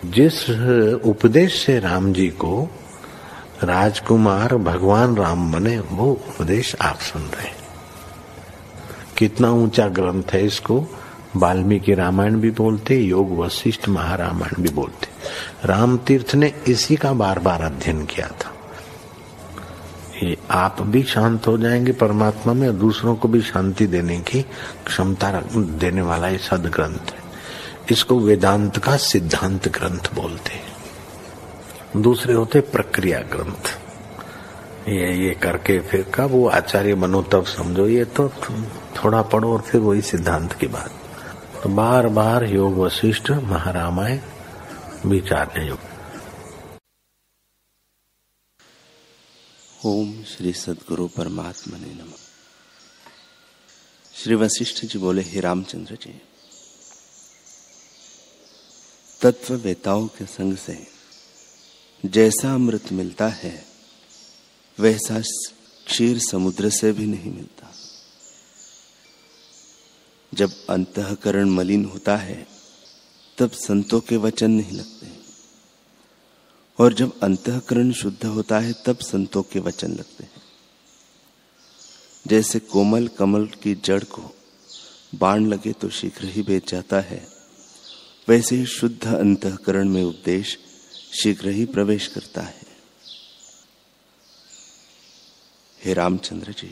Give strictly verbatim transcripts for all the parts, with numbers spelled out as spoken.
जिस उपदेश से राम जी को राजकुमार भगवान राम बने, वो उपदेश आप सुन रहे हैं। कितना ऊंचा ग्रंथ है, इसको वाल्मीकि रामायण भी बोलते, योग वशिष्ठ महारामायण भी बोलते। राम तीर्थ ने इसी का बार बार अध्ययन किया था। ये आप भी शांत हो जाएंगे परमात्मा में, और दूसरों को भी शांति देने की क्षमता देने वाला ये सदग्रंथ है। इसको वेदांत का सिद्धांत ग्रंथ बोलते हैं। दूसरे होते प्रक्रिया ग्रंथ। ये ये करके फिर कब वो आचार्य बनो तब समझो, ये तो थोड़ा पढ़ो और फिर वही सिद्धांत की बात। तो बार बार योग वशिष्ठ महारामायण विचारने योग। ओम श्री सद्गुरु परमात्मा ने नमः। श्री वशिष्ठ जी बोले, हे रामचंद्र जी, तत्ववेताओं के संग से जैसा अमृत मिलता है वैसा क्षीर समुद्र से भी नहीं मिलता। जब अंतःकरण मलिन होता है तब संतों के वचन नहीं लगते, और जब अंतःकरण शुद्ध होता है तब संतों के वचन लगते हैं। जैसे कोमल कमल की जड़ को बाण लगे तो शीघ्र ही बेच जाता है, वैसे ही शुद्ध अंतःकरण में उपदेश शीघ्र ही प्रवेश करता है। हे रामचंद्र जी,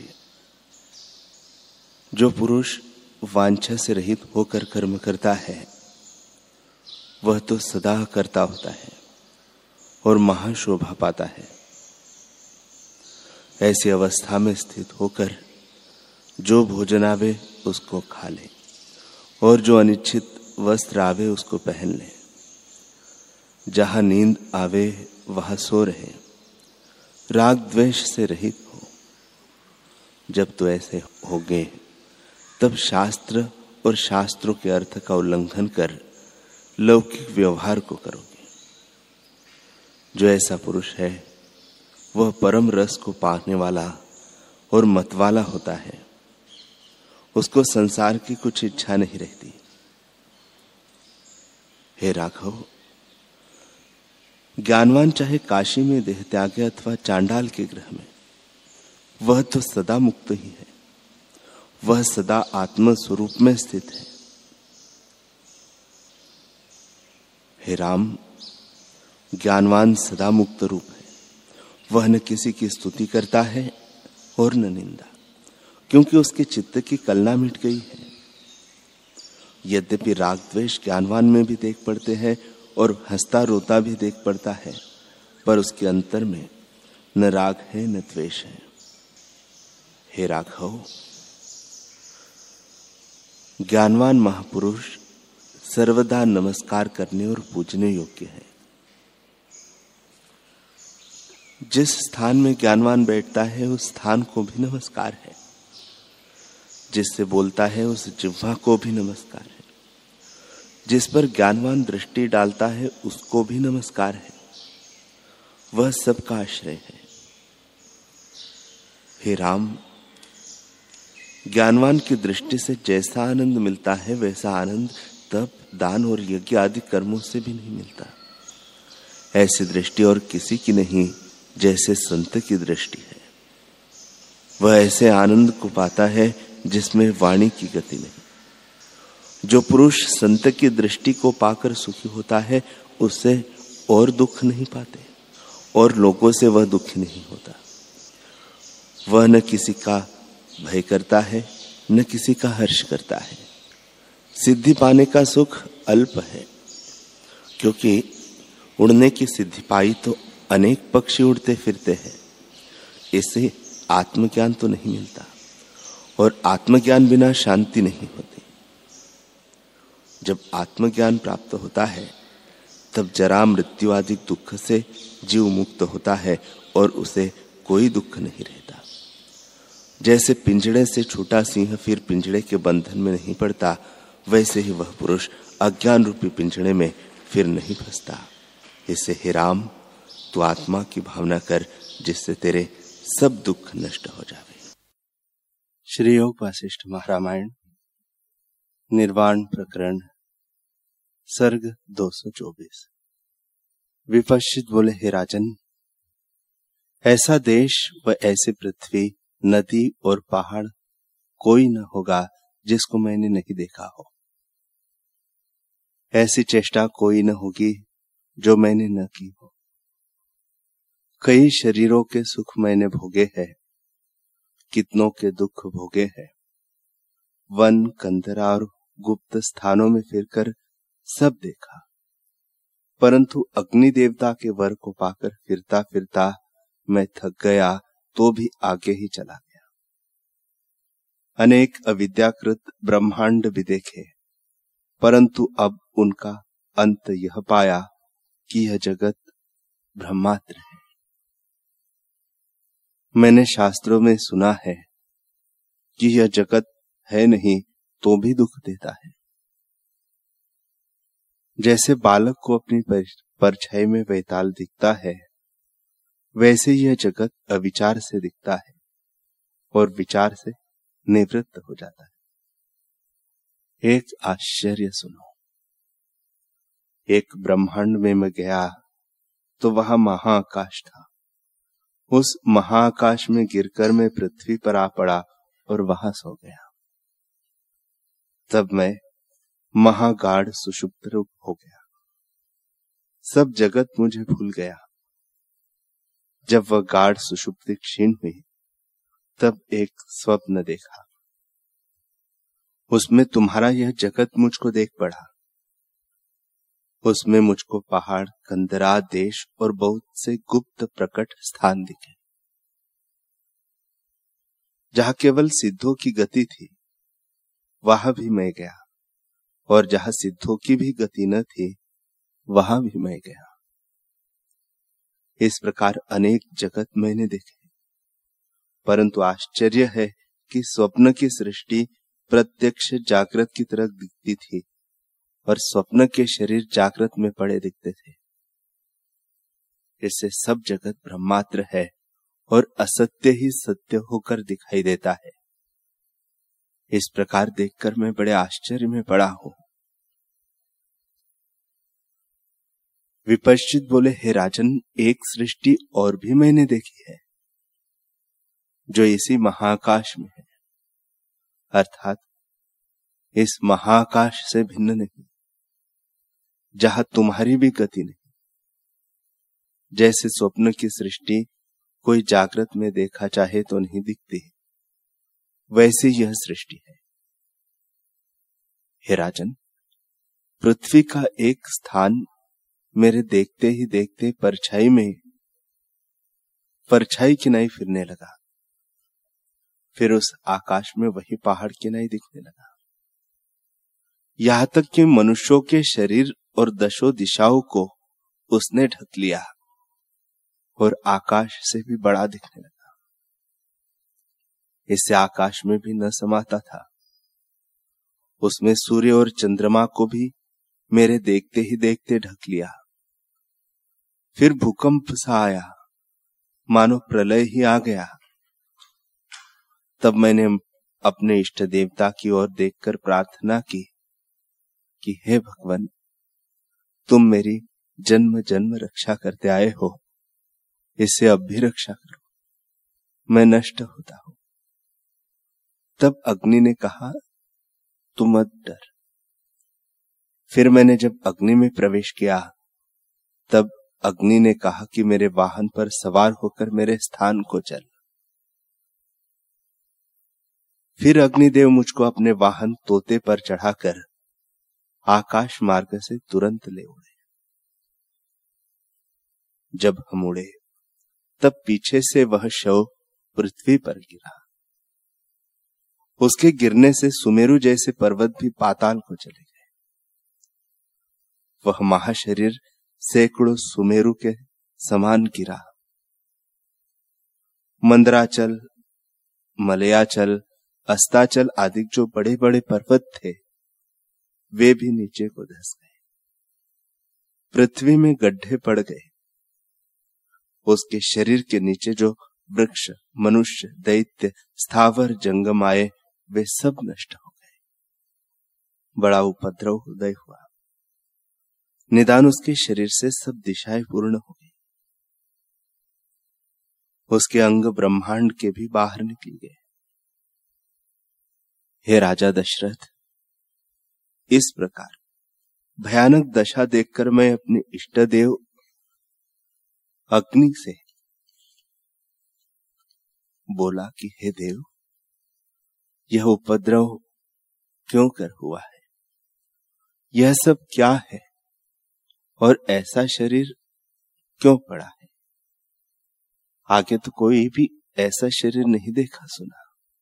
जो पुरुष वांछा से रहित होकर कर्म करता है वह तो सदा करता होता है और महाशोभा पाता है। ऐसी अवस्था में स्थित होकर जो भोजन आवे उसको खा ले, और जो अनिच्छित वस्त्र आवे उसको पहन ले। जहां नींद आवे वहां सो रहे, राग द्वेष से रहित हो। जब तो ऐसे होगे तब शास्त्र और शास्त्रों के अर्थ का उल्लंघन कर लौकिक व्यवहार को करोगे। जो ऐसा पुरुष है वह परम रस को पाने वाला और मतवाला होता है। उसको संसार की कुछ इच्छा नहीं रहती। हे राघव, ज्ञानवान चाहे काशी में देह त्यागे अथवा चांडाल के गृह में, वह तो सदा मुक्त ही है। वह सदा आत्म स्वरूप में स्थित है। हे राम, ज्ञानवान सदा मुक्त रूप है। वह न किसी की स्तुति करता है और न निंदा, क्योंकि उसके चित्त की कलना मिट गई है। यद्यपि राग द्वेष ज्ञानवान में भी देख पड़ते हैं और हंसता रोता भी देख पड़ता है, पर उसके अंतर में न राग है न द्वेष है। हे राघव, ज्ञानवान महापुरुष सर्वदा नमस्कार करने और पूजने योग्य है। जिस स्थान में ज्ञानवान बैठता है उस स्थान को भी नमस्कार है। जिससे बोलता है उस जिह्वा को भी नमस्कार है। जिस पर ज्ञानवान दृष्टि डालता है उसको भी नमस्कार है। वह सबका आश्रय है। हे राम, ज्ञानवान की दृष्टि से जैसा आनंद मिलता है वैसा आनंद तप, दान और यज्ञ आदि कर्मों से भी नहीं मिलता। ऐसी दृष्टि और किसी की नहीं जैसे संत की दृष्टि है। वह ऐसे आनंद को पाता है जिसमें वाणी की गति नहीं। जो पुरुष संत की दृष्टि को पाकर सुखी होता है उससे और दुख नहीं पाते, और लोगों से वह दुखी नहीं होता। वह न किसी का भय करता है न किसी का हर्ष करता है। सिद्धि पाने का सुख अल्प है, क्योंकि उड़ने की सिद्धि पाई तो अनेक पक्षी उड़ते फिरते हैं। इससे आत्मज्ञान तो नहीं मिलता, और आत्मज्ञान बिना शांति नहीं होती। जब आत्मज्ञान प्राप्त होता है तब जरा मृत्यु आदि दुख से जीव मुक्त होता है और उसे कोई दुख नहीं रहता। जैसे पिंजड़े से छूटा सिंह फिर पिंजड़े के बंधन में नहीं पड़ता, वैसे ही वह पुरुष अज्ञान रूपी पिंजड़े में फिर नहीं फंसता। इससे हे राम, तू आत्मा की भावना कर, जिससे तेरे सब दुख नष्ट हो जावे। श्री योग वासिष्ठ महारामायण निर्वाण प्रकरण सर्ग दो सौ चौबीस। विपश्चित बोले, हे राजन, ऐसा देश व ऐसी पृथ्वी, नदी और पहाड़ कोई न होगा जिसको मैंने नहीं देखा हो। ऐसी चेष्टा कोई न होगी जो मैंने न की हो। कई शरीरों के सुख मैंने भोगे हैं, कितनों के दुख भोगे हैं। वन, कंदरा और गुप्त स्थानों में फिरकर सब देखा, परंतु अग्नि देवता के वर को पाकर फिरता फिरता मैं थक गया तो भी आगे ही चला गया। अनेक अविद्याकृत ब्रह्मांड भी देखे, परंतु अब उनका अंत यह पाया कि यह जगत ब्रह्मात्र है। मैंने शास्त्रों में सुना है कि यह जगत है नहीं तो भी दुख देता है। जैसे बालक को अपनी परछाई में वैताल दिखता है, वैसे यह जगत अविचार से दिखता है और विचार से निवृत्त हो जाता है। एक आश्चर्य सुनो। एक ब्रह्मांड में मैं गया तो वहां महाआकाश था। उस महाआकाश में गिरकर मैं पृथ्वी पर आ पड़ा और वहां सो गया। तब मैं महागाढ़ सुषुप्त रूप हो गया। सब जगत मुझे भूल गया। जब वह गाढ़ सुषुप्ति क्षीण हुई, तब एक स्वप्न देखा। उसमें तुम्हारा यह जगत मुझको देख पड़ा। उसमें मुझको पहाड़, कंदरा, देश और बहुत से गुप्त प्रकट स्थान दिखे। जहां केवल सिद्धों की गति थी, वहां भी मैं गया, और जहां सिद्धों की भी गति न थी, वहां भी मैं गया। इस प्रकार अनेक जगत मैंने देखे, परंतु आश्चर्य है कि स्वप्न की सृष्टि प्रत्यक्ष जागृत की तरह दिखती थी और स्वप्न के शरीर जागृत में पड़े दिखते थे। इससे सब जगत ब्रह्मात्र है और असत्य ही सत्य होकर दिखाई देता है। इस प्रकार देखकर मैं बड़े आश्चर्य में पड़ा हूं। विपश्चित बोले, हे राजन, एक सृष्टि और भी मैंने देखी है जो इसी महाआकाश में है, अर्थात इस महाआकाश से भिन्न नहीं, जहां तुम्हारी भी गति नहीं। जैसे स्वप्न की सृष्टि कोई जागृत में देखा चाहे तो नहीं दिखती, वैसे यह सृष्टि है। हे राजन, पृथ्वी का एक स्थान मेरे देखते ही देखते परछाई में परछाई किनाई फिरने लगा। फिर उस आकाश में वही पहाड़ किनाई दिखने लगा। यहां तक कि मनुष्यों के शरीर और दशो दिशाओं को उसने ढक लिया और आकाश से भी बड़ा दिखने लगा। इससे आकाश में भी न समाता था। उसमें सूर्य और चंद्रमा को भी मेरे देखते ही देखते ढक लिया। फिर भूकंप सा आया, मानो प्रलय ही आ गया। तब मैंने अपने इष्ट देवता की ओर देखकर प्रार्थना की कि हे भगवान, तुम मेरी जन्म जन्म रक्षा करते आए हो, इससे अब भी रक्षा करो, मैं नष्ट होता हूं। तब अग्नि ने कहा, तुम मत डर। फिर मैंने जब अग्नि में प्रवेश किया, तब अग्नि ने कहा कि मेरे वाहन पर सवार होकर मेरे स्थान को चल। फिर अग्निदेव मुझको अपने वाहन तोते पर चढ़ाकर आकाश मार्ग से तुरंत ले उड़े। जब हम उड़े, तब पीछे से वह शव पृथ्वी पर गिरा। उसके गिरने से सुमेरु जैसे पर्वत भी पाताल को चले गए। वह महाशरीर सैकड़ों सुमेरु के समान गिरा। मंदराचल, मलयाचल, अस्ताचल आदि जो बड़े बड़े पर्वत थे, वे भी नीचे को धंस गए। पृथ्वी में गड्ढे पड़ गए। उसके शरीर के नीचे जो वृक्ष, मनुष्य, दैत्य, स्थावर, जंगम आए, वे सब नष्ट हो गए। बड़ा उपद्रव उदय हुआ। निदान उसके शरीर से सब दिशाएं पूर्ण हो गई। उसके अंग ब्रह्मांड के भी बाहर निकल गए। हे राजा दशरथ, इस प्रकार भयानक दशा देखकर मैं अपने इष्ट देव अग्नि से बोला कि हे देव, यह उपद्रव क्यों कर हुआ है? यह सब क्या है और ऐसा शरीर क्यों पड़ा है? आगे तो कोई भी ऐसा शरीर नहीं देखा सुना।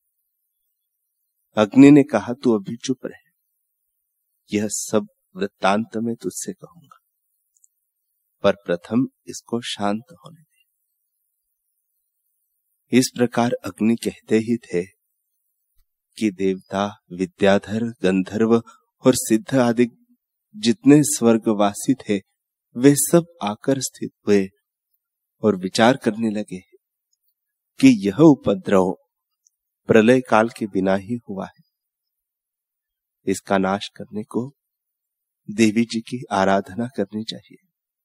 अग्नि ने कहा, तू अभी चुप रहे, यह सब वृत्तांत में तुझसे कहूंगा, पर प्रथम इसको शांत होने दे। इस प्रकार अग्नि कहते ही थे कि देवता, विद्याधर, गंधर्व और सिद्ध आदि जितने स्वर्गवासी थे वे सब आकर स्थित हुए और विचार करने लगे कि यह उपद्रव प्रलय काल के बिना ही हुआ है। इसका नाश करने को देवी जी की आराधना करनी चाहिए।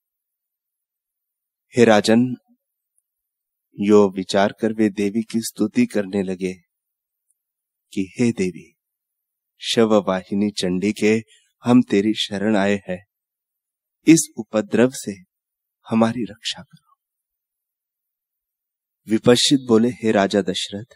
हे राजन, यो विचार कर वे देवी की स्तुति करने लगे कि हे देवी, शववाहिनी चंडिके, हम तेरी शरण आए हैं, इस उपद्रव से हमारी रक्षा करो। विपश्चित बोले, हे राजा दशरथ,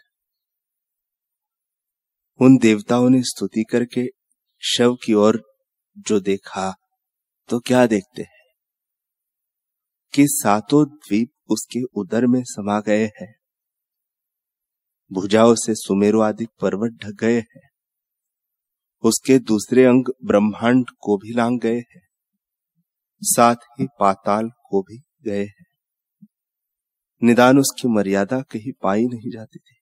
उन देवताओं ने स्तुति करके शव की ओर जो देखा तो क्या देखते हैं कि सातों द्वीप उसके उदर में समा गए हैं, भुजाओं से सुमेरु आदि पर्वत ढक गए हैं, उसके दूसरे अंग ब्रह्मांड को भी लांग गए हैं, साथ ही पाताल को भी गए हैं। निदान उसकी मर्यादा कहीं पाई नहीं जाती थी।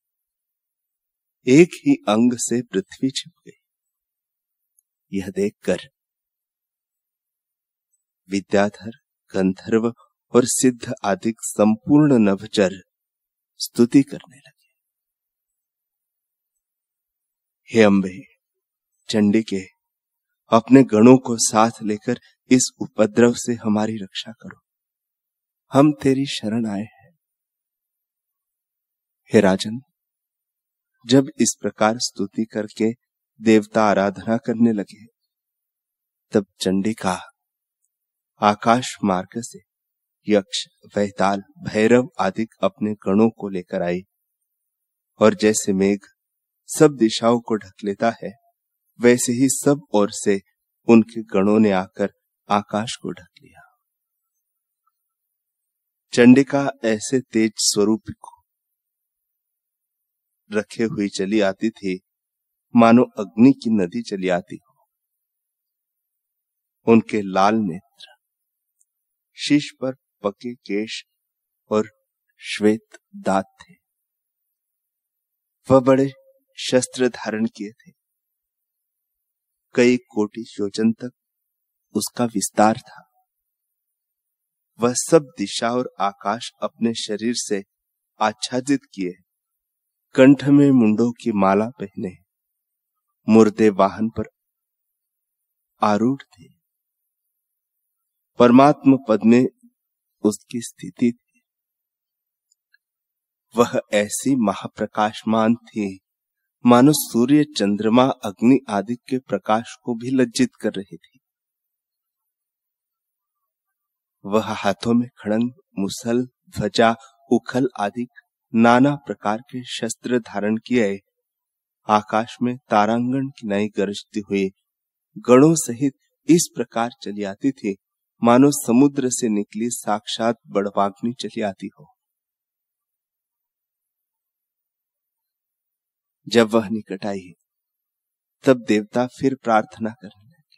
एक ही अंग से पृथ्वी छिप गई। यह देखकर विद्याधर, गंधर्व और सिद्ध आदि संपूर्ण नभचर स्तुति करने लगे। हे अम्बे, चंडिके, अपने गणों को साथ लेकर इस उपद्रव से हमारी रक्षा करो, हम तेरी शरण आए हैं। हे राजन, जब इस प्रकार स्तुति करके देवता आराधना करने लगे, तब चंडिका आकाश मार्ग से यक्ष, वैताल, भैरव आदि अपने गणों को लेकर आई, और जैसे मेघ सब दिशाओं को ढक लेता है, वैसे ही सब ओर से उनके गणों ने आकर आकाश को ढक लिया। चंडिका ऐसे तेज स्वरूप को रखे हुई चली आती थी मानो अग्नि की नदी चली आती हो। उनके लाल नेत्र, शीश पर पके केश और श्वेत दांत थे। वह बड़े शस्त्र धारण किए थे। कई कोटि योजन तक उसका विस्तार था। वह सब दिशा और आकाश अपने शरीर से आच्छादित किए, कंठ में मुंडों की माला पहने, मुर्दे वाहन पर आरूढ़ थे। परमात्म पद में उसकी स्थिति थी। वह ऐसी महाप्रकाशमान थी मानो सूर्य, चंद्रमा, अग्नि आदि के प्रकाश को भी लज्जित कर रही थी। वह हाथों में खड़ंग, मुसल, ध्वजा, उखल आदि नाना प्रकार के शस्त्र धारण किए आकाश में तारांगण की नाई गरजती हुई गणों सहित इस प्रकार चली आती थी मानो समुद्र से निकली साक्षात बड़वाग्नि चली आती हो। जब वह निकट आई, तब देवता फिर प्रार्थना करने लगे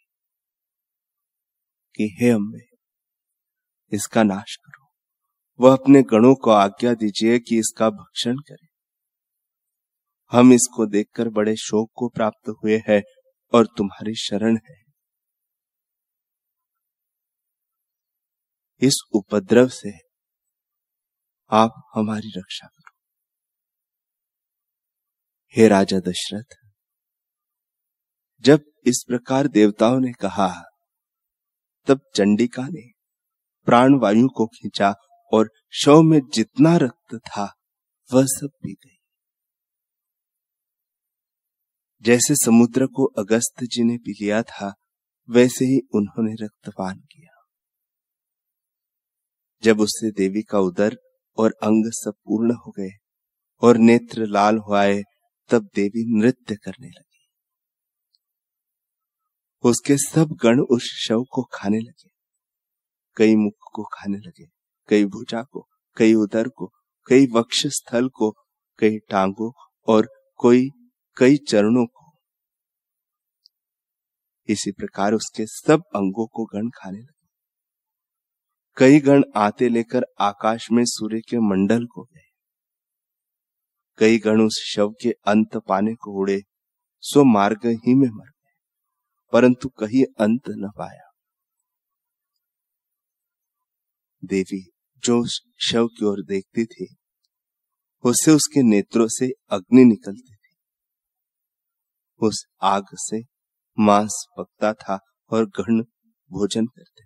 कि हे अम्बे, इसका नाश करो। वह अपने गणों को आज्ञा दीजिए कि इसका भक्षण करें। हम इसको देखकर बड़े शोक को प्राप्त हुए हैं और तुम्हारी शरण है। इस उपद्रव से आप हमारी रक्षा करो। हे राजा दशरथ, जब इस प्रकार देवताओं ने कहा, तब चंडिका ने प्राण वायु को खींचा और शव में जितना रक्त था वह सब पी गई। जैसे समुद्र को अगस्त जी ने पी लिया था, वैसे ही उन्होंने रक्तपान किया। जब उससे देवी का उदर और अंग सब पूर्ण हो गए और नेत्र लाल हो आए, तब देवी नृत्य करने लगी। उसके सब गण उस शव को खाने लगे। कई मुख को खाने लगे, कई भुजा को, कई उदर को, कई वक्ष स्थल को, कई टांगों और कोई कई चरणों को। इसी प्रकार उसके सब अंगों को गण खाने लगे। कई गण आते लेकर आकाश में सूर्य के मंडल को गए। कई गण उस शव के अंत पाने को उड़े, सो मार्ग ही में मर गए, परंतु कहीं अंत न पाया। देवी जो शव की ओर देखती थी, उससे उसके नेत्रों से अग्नि निकलती थी। उस आग से मांस पकता था और गण भोजन करते थे।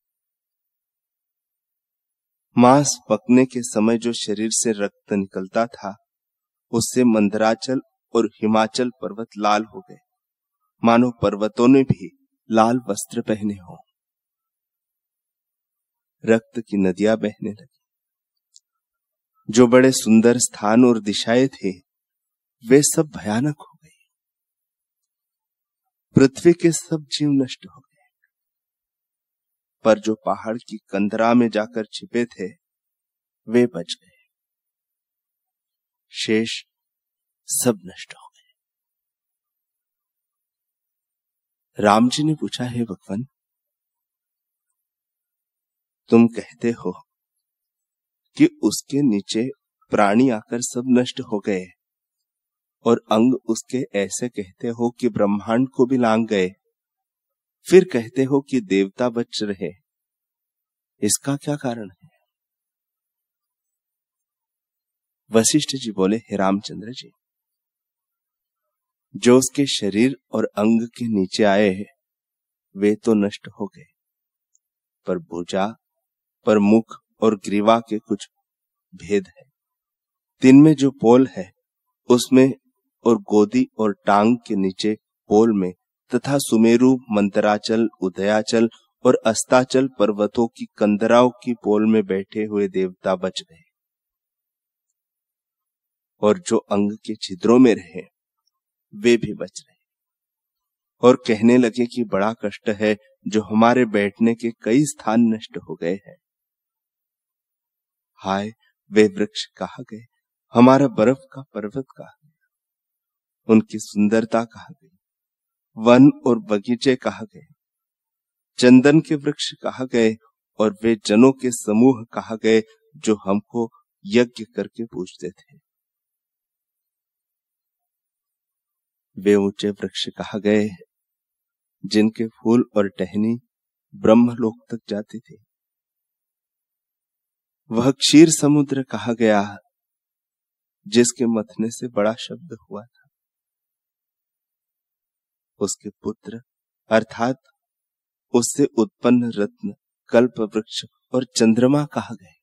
मांस पकने के समय जो शरीर से रक्त निकलता था, उससे मंदराचल और हिमाचल पर्वत लाल हो गए, मानो पर्वतों ने भी लाल वस्त्र पहने हों। रक्त की नदियां बहने लगी। जो बड़े सुंदर स्थान और दिशाएं थे, वे सब भयानक हो गए। पृथ्वी के सब जीव नष्ट हो गए, पर जो पहाड़ की कंदरा में जाकर छिपे थे, वे बच गए। शेष सब नष्ट हो गए। राम जी ने पूछा, है भगवान, तुम कहते हो कि उसके नीचे प्राणी आकर सब नष्ट हो गए और अंग उसके ऐसे कहते हो कि ब्रह्मांड को भी लांग गए, फिर कहते हो कि देवता बच रहे, इसका क्या कारण है? वशिष्ठ जी बोले, हे रामचंद्र जी, जो उसके शरीर और अंग के नीचे आए वे तो नष्ट हो गए, पर भुजा, पर मुख और ग्रीवा के कुछ भेद है। दिन में जो पोल है उसमें और गोदी और टांग के नीचे पोल में तथा सुमेरु, मंतराचल, उदयाचल और अस्ताचल पर्वतों की कंदराओं की पोल में बैठे हुए देवता बच गए, और जो अंग के छिद्रों में रहे वे भी बच रहे, और कहने लगे कि बड़ा कष्ट है जो हमारे बैठने के कई स्थान नष्ट हो गए हैं। हाय, वे वृक्ष कहाँ गए? हमारा बर्फ का पर्वत कहाँ गया? उनकी सुंदरता कहाँ गई? वन और बगीचे कहाँ गए? चंदन के वृक्ष कहाँ गए? और वे जनों के समूह कहाँ गए जो हमको यज्ञ करके पूजते थे? वे ऊंचे वृक्ष कहाँ गए जिनके फूल और टहनी ब्रह्मलोक तक जाती थी? वह क्षीर समुद्र कहाँ गया जिसके मथने से बड़ा शब्द हुआ था? उसके पुत्र अर्थात उससे उत्पन्न रत्न, कल्प वृक्ष और चंद्रमा कहाँ गए?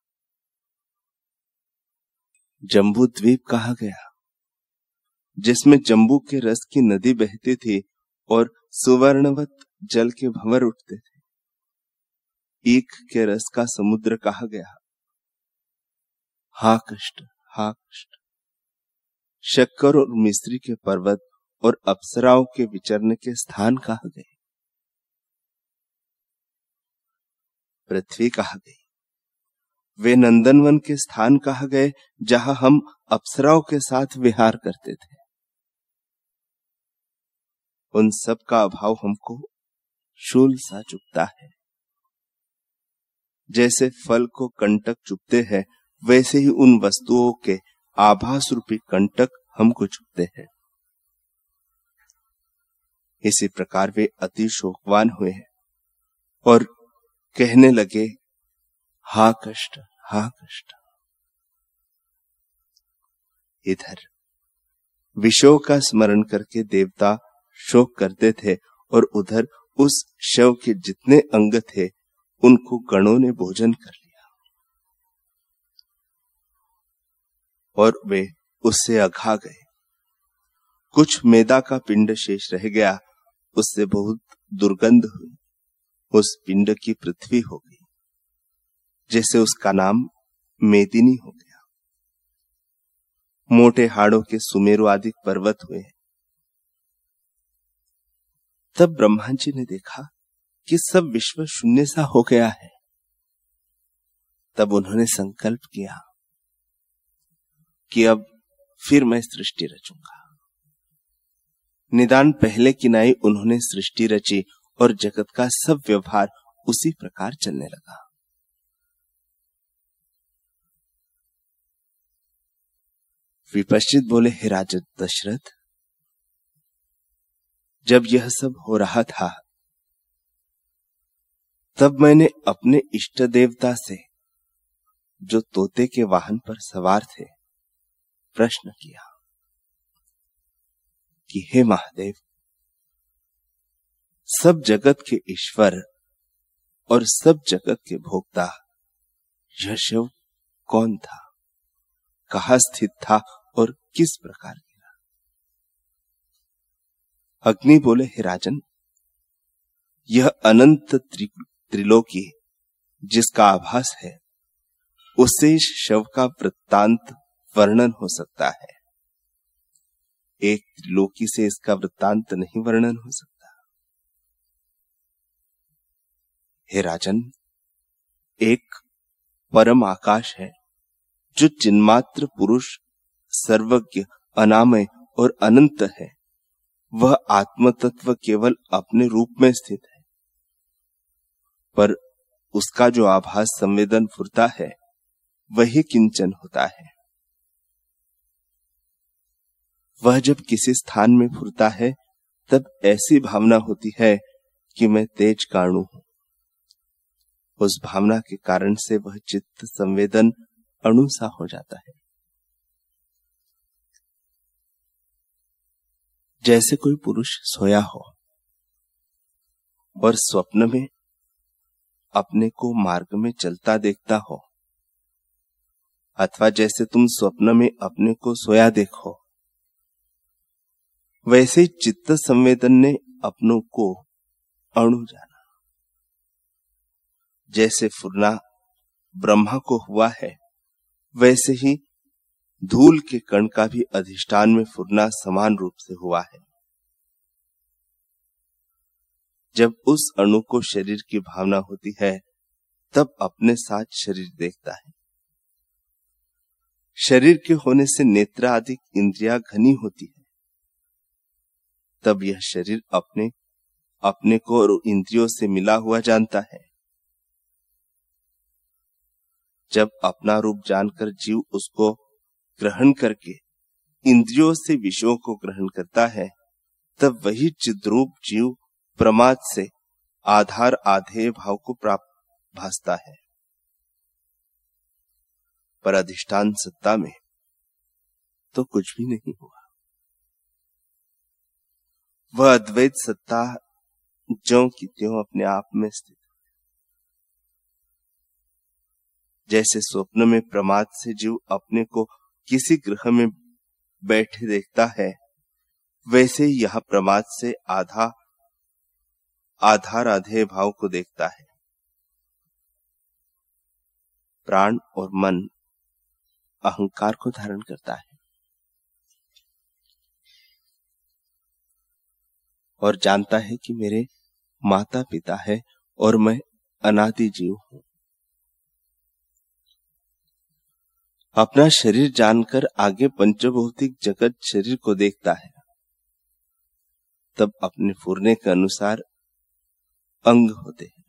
जम्बू द्वीप कहाँ गया जिसमें जम्बू के रस की नदी बहती थी और सुवर्णवत जल के भंवर उठते थे? ईख के रस का समुद्र कहाँ गया? हा कष्ट, हा कष्ट। शक्कर और मिस्री के पर्वत और अप्सराओं के विचरने के स्थान कहाँ गए? पृथ्वी कहाँ गई? वे नंदनवन के स्थान कहाँ गए जहां हम अप्सराओं के साथ विहार करते थे? उन सब का अभाव हमको शूल सा चुभता है। जैसे फल को कंटक चुभते हैं, वैसे ही उन वस्तुओं के आभास रूपी कंटक हमको चुभते हैं। इसी प्रकार वे अति शोकवान हुए हैं और कहने लगे, हा कष्ट, हा कष्ट। इधर विषयों का स्मरण करके देवता शोक करते थे और उधर उस शव के जितने अंग थे उनको गणों ने भोजन कर लिया और वे उससे अघा गए। कुछ मैदा का पिंड शेष रह गया, उससे बहुत दुर्गंध हुई। उस पिंड की पृथ्वी हो गई, जैसे उसका नाम मेदिनी हो गया। मोटे हाड़ों के सुमेरु आदि पर्वत हुए। तब ब्रह्मा जी ने देखा कि सब विश्व शून्य सा हो गया है। तब उन्होंने संकल्प किया कि अब फिर मैं सृष्टि रचूंगा। निदान पहले की नाई उन्होंने सृष्टि रची और जगत का सब व्यवहार उसी प्रकार चलने लगा। विपश्चित बोले, हे राजा दशरथ, जब यह सब हो रहा था तब मैंने अपने इष्ट देवता से, जो तोते के वाहन पर सवार थे, प्रश्न किया कि हे महादेव, सब जगत के ईश्वर और सब जगत के भोक्ता यह शिव कौन था, कहाँ स्थित था और किस प्रकार गिरा? अग्नि बोले, हे राजन, यह अनंत त्रि, त्रिलोकी जिसका आभास है, उससे इस शव का वृत्तांत वर्णन हो सकता है। एक त्रिलोकी से इसका वृत्तांत नहीं वर्णन हो सकता। हे राजन, एक परम आकाश है जो चिन्मात्र पुरुष, सर्वज्ञ, अनामय और अनंत है। वह आत्म तत्व केवल अपने रूप में स्थित है, पर उसका जो आभास संवेदन फुरता है वही किंचन होता है। वह जब किसी स्थान में फुरता है तब ऐसी भावना होती है कि मैं तेज काणु हूं। उस भावना के कारण से वह चित्त संवेदन अणु सा हो जाता है। जैसे कोई पुरुष सोया हो और स्वप्न में अपने को मार्ग में चलता देखता हो, अथवा जैसे तुम स्वप्न में अपने को सोया देखो, वैसे ही चित्त संवेदन ने अपनों को अणु जाना। जैसे फुरना ब्रह्मा को हुआ है, वैसे ही धूल के कण का भी अधिष्ठान में फुरना समान रूप से हुआ है। जब उस अणु को शरीर की भावना होती है तब अपने साथ शरीर देखता है। शरीर के होने से नेत्र आदि इंद्रियां घनी होती है, तब यह शरीर अपने अपने को और इंद्रियों से मिला हुआ जानता है। जब अपना रूप जानकर जीव उसको ग्रहण करके इंद्रियों से विषयों को ग्रहण करता है, तब वही चिद्रूप जीव प्रमाद से आधार आधेय भाव को प्राप्त भासता है। पर अधिष्ठान सत्ता में तो कुछ भी नहीं हुआ। वह अद्वैत सत्ता ज्यों की त्यों अपने आप में स्थित। जैसे स्वप्न में प्रमाद से जीव अपने को किसी ग्रह में बैठे देखता है, वैसे ही यह प्रमाद से आधा आधार आधेय भाव को देखता है। प्राण और मन अहंकार को धारण करता है और जानता है कि मेरे माता पिता है और मैं अनादि जीव हूं। अपना शरीर जानकर आगे पंचभौतिक जगत शरीर को देखता है, तब अपने फुरने के अनुसार अंग होते हैं।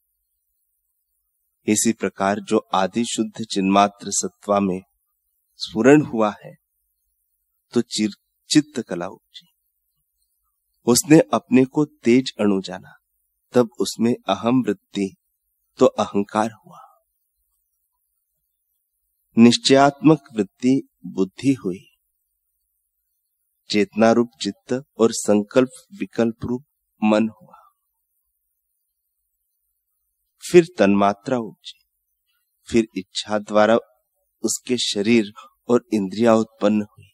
इसी प्रकार जो आदि शुद्ध चिन्मात्र सत्वा में स्फुरण हुआ है तो चित्त कला उपजी। उसने अपने को तेज अणु जाना, तब उसमें अहम वृत्ति तो अहंकार हुआ। निश्चयात्मक वृत्ति बुद्धि हुई। चेतना रूप चित्त और संकल्प विकल्प रूप मन हुआ। फिर तन्मात्रा उपजी, फिर इच्छा द्वारा उसके शरीर और इंद्रियां उत्पन्न हुई।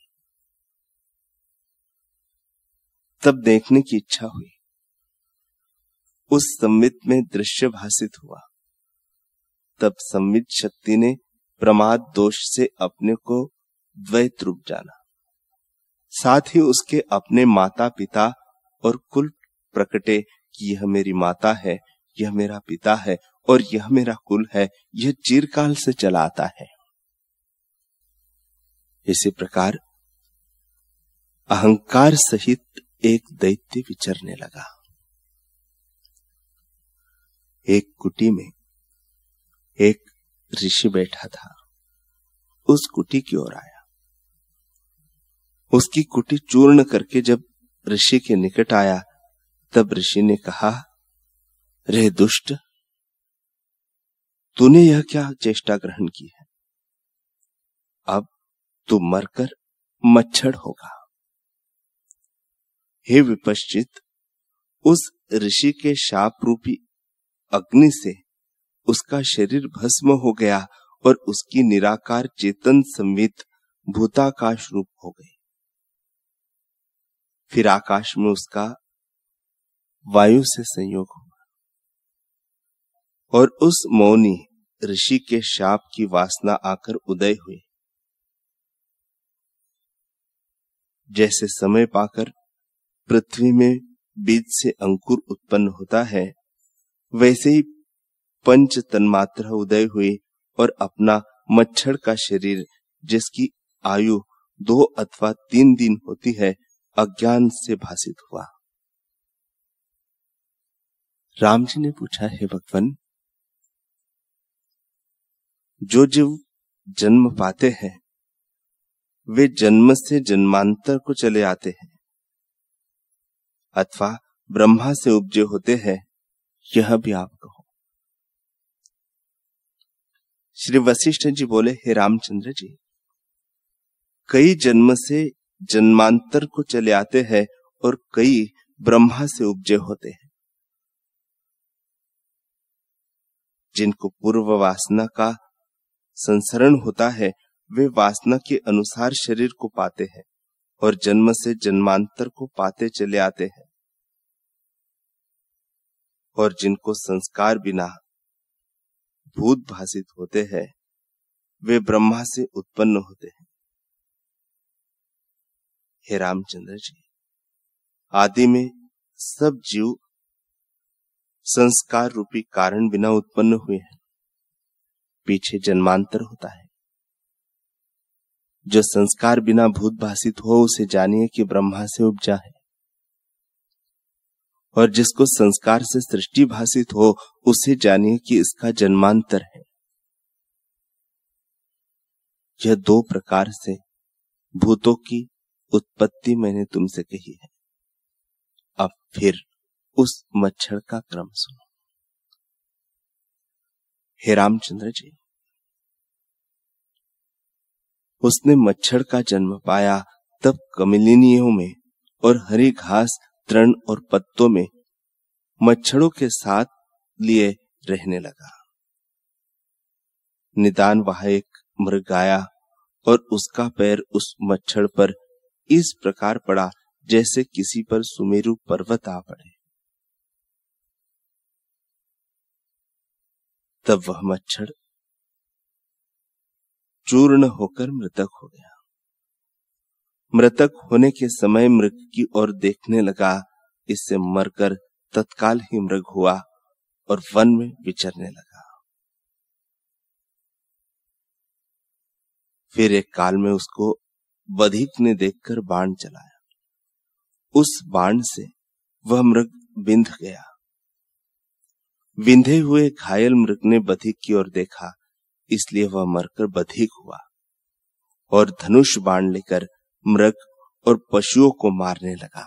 तब देखने की इच्छा हुई, उस संवित में दृश्य भासित हुआ। तब संवित शक्ति ने प्रमाद दोष से अपने को द्वैत रूप जाना, साथ ही उसके अपने माता पिता और कुल प्रकटे कि यह मेरी माता है, यह मेरा पिता है और यह मेरा कुल है, यह चिरकाल से चला आता है। इसी प्रकार अहंकार सहित एक दैत्य विचरने लगा। एक कुटी में एक ऋषि बैठा था, उस कुटी की ओर आया। उसकी कुटी चूर्ण करके जब ऋषि के निकट आया, तब ऋषि ने कहा, रे दुष्ट, तूने यह क्या चेष्टा ग्रहण की है? अब तू मरकर मच्छर होगा। हे विपश्चित, उस ऋषि के शाप रूपी अग्नि से उसका शरीर भस्म हो गया और उसकी निराकार चेतन संवित भूताकाश रूप हो गई। फिर आकाश में उसका वायु से संयोग हुआ और उस मौनी ऋषि के शाप की वासना आकर उदय हुई। जैसे समय पाकर पृथ्वी में बीज से अंकुर उत्पन्न होता है, वैसे ही पंच तन्मात्रा उदय हुई और अपना मच्छर का शरीर, जिसकी आयु दो अथवा तीन दिन होती है, अज्ञान से भासित हुआ। राम जी ने पूछा, हे भगवान, जो जीव जन्म पाते हैं वे जन्म से जन्मांतर को चले आते हैं अथवा ब्रह्मा से उपजे होते हैं, यह भी आप कहो। श्री वशिष्ठ जी बोले, हे रामचंद्र जी, कई जन्म से जन्मांतर को चले आते हैं और कई ब्रह्मा से उपजे होते हैं। जिनको पूर्व वासना का संसरण होता है, वे वासना के अनुसार शरीर को पाते हैं और जन्म से जन्मांतर को पाते चले आते हैं। और जिनको संस्कार बिना भूत भासित होते हैं, वे ब्रह्मा से उत्पन्न होते हैं। हे रामचंद्र जी, आदि में सब जीव संस्कार रूपी कारण बिना उत्पन्न हुए हैं, पीछे जन्मांतर होता है। जो संस्कार बिना भूत भासित हो, उसे जानिए कि ब्रह्मा से उपजा है, और जिसको संस्कार से सृष्टि भासित हो, उसे जानिए कि इसका जन्मांतर है। यह दो प्रकार से भूतों की उत्पत्ति मैंने तुमसे कही है। अब फिर उस मच्छर का क्रम सुनो। हे रामचंद्र जी, उसने मच्छर का जन्म पाया, तब कमलिनियों में और हरी घास, तृण और पत्तों में मच्छरों के साथ लिए रहने लगा। निदान वहां एक मृग आया और उसका पैर उस मच्छर पर इस प्रकार पड़ा जैसे किसी पर सुमेरु पर्वत आ पड़े। तब वह मच्छर चूर्ण होकर मृतक हो गया। मृतक होने के समय मृग की ओर देखने लगा, इससे मरकर तत्काल ही मृग हुआ और वन में विचरने लगा। फिर एक काल में उसको बधिक ने देखकर बाण चलाया। उस बाण से वह मृग बिंध गया। विंधे हुए घायल मृग ने बधिक की ओर देखा, इसलिए वह मरकर बधिक हुआ और धनुष बाण लेकर मृग और पशुओं को मारने लगा।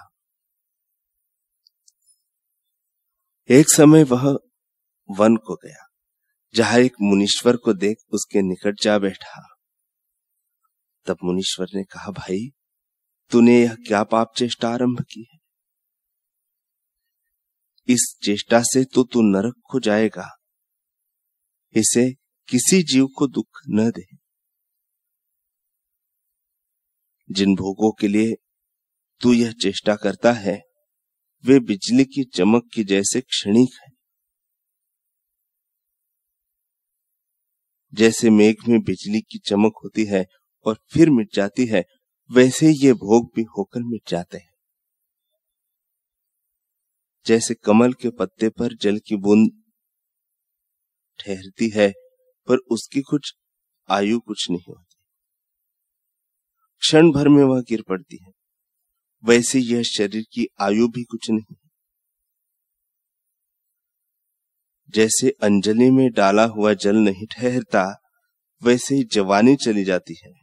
एक समय वह वन को गया, जहां एक मुनीश्वर को देख उसके निकट जा बैठा। तब मुनीश्वर ने कहा, भाई, तूने यह क्या पाप चेष्टा आरंभ की है? इस चेष्टा से तो तू नरक को जाएगा इसे किसी जीव को दुख न दे। जिन भोगों के लिए तू यह चेष्टा करता है वे बिजली की चमक की जैसे क्षणिक है। जैसे मेघ में बिजली की चमक होती है और फिर मिट जाती है, वैसे ये भोग भी होकर मिट जाते हैं। जैसे कमल के पत्ते पर जल की बूंद ठहरती है पर उसकी कुछ आयु कुछ नहीं होती, क्षण भर में वह गिर पड़ती है, वैसे यह शरीर की आयु भी कुछ नहीं। जैसे अंजलि में डाला हुआ जल नहीं ठहरता, वैसे ही जवानी चली जाती है।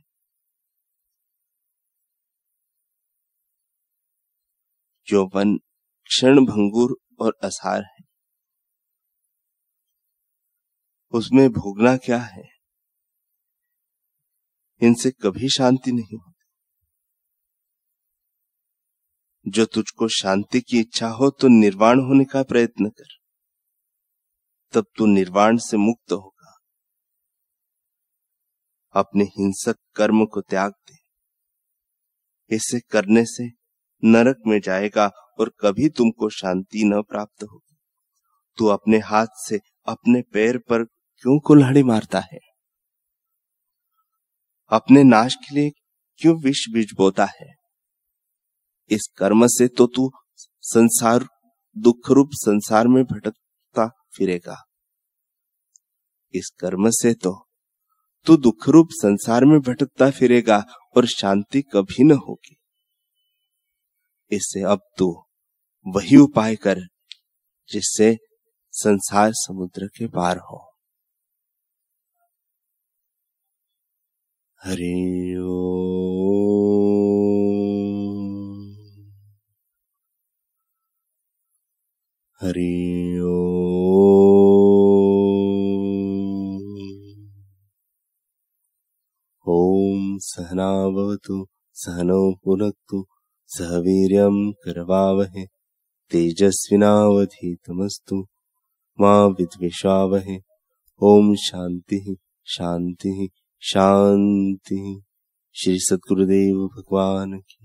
यौवन क्षण भंगुर और असार है, उसमें भोगना क्या है। इनसे कभी शांति नहीं होती। जो तुझको शांति की इच्छा हो तो निर्वाण होने का प्रयत्न कर, तब तू निर्वाण से मुक्त होगा। अपने हिंसक कर्म को त्याग दे, इसे करने से नरक में जाएगा और कभी तुमको शांति न प्राप्त होगी। तू अपने हाथ से अपने पैर पर क्यों कुल्हाड़ी मारता है? अपने नाश के लिए क्यों विष बीज बोता है? इस कर्म से तो तू संसार दुख रूप संसार में भटकता फिरेगा। इस कर्म से तो तू दुख रूप संसार में भटकता फिरेगा और शांति कभी न होगी। इससे अब तू वही उपाय कर जिससे संसार समुद्र के पार हो। हरि ओम, हरि ओम। ओम सहना भवतु सहनौ भुनक्तु सह वीर्यं करवावहै तेजस्विनावधीतमस्तु मा विद्विषावहै। ओम शांति शांति शांति। श्री सद्गुरुदेव भगवान की